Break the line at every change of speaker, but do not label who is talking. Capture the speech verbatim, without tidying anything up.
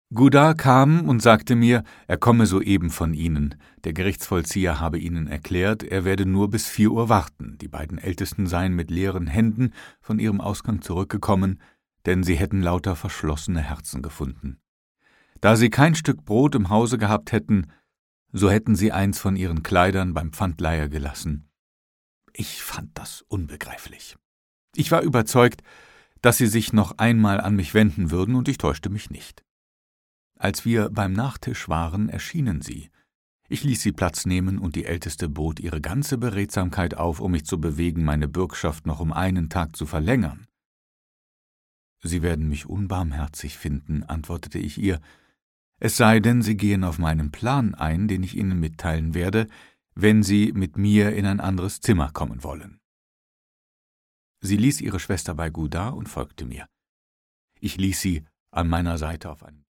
Godard kam und sagte mir, er komme soeben von Ihnen. Der Gerichtsvollzieher habe Ihnen erklärt, er werde nur bis vier Uhr warten. Die beiden Ältesten seien mit leeren Händen von ihrem Ausgang zurückgekommen, denn sie hätten lauter verschlossene Herzen gefunden. Da sie kein Stück Brot im Hause gehabt hätten, so hätten sie eins von ihren Kleidern beim Pfandleiher gelassen. Ich fand das unbegreiflich. Ich war überzeugt, dass sie sich noch einmal an mich wenden würden, und ich täuschte mich nicht. Als wir beim Nachtisch waren, erschienen sie. Ich ließ sie Platz nehmen, und die Älteste bot ihre ganze Beredsamkeit auf, um mich zu bewegen, meine Bürgschaft noch um einen Tag zu verlängern. »Sie werden mich unbarmherzig finden«, antwortete ich ihr, »es sei denn, Sie gehen auf meinen Plan ein, den ich Ihnen mitteilen werde, wenn Sie mit mir in ein anderes Zimmer kommen wollen.« Sie ließ ihre Schwester bei Godard und folgte mir. Ich ließ sie an meiner Seite auf einem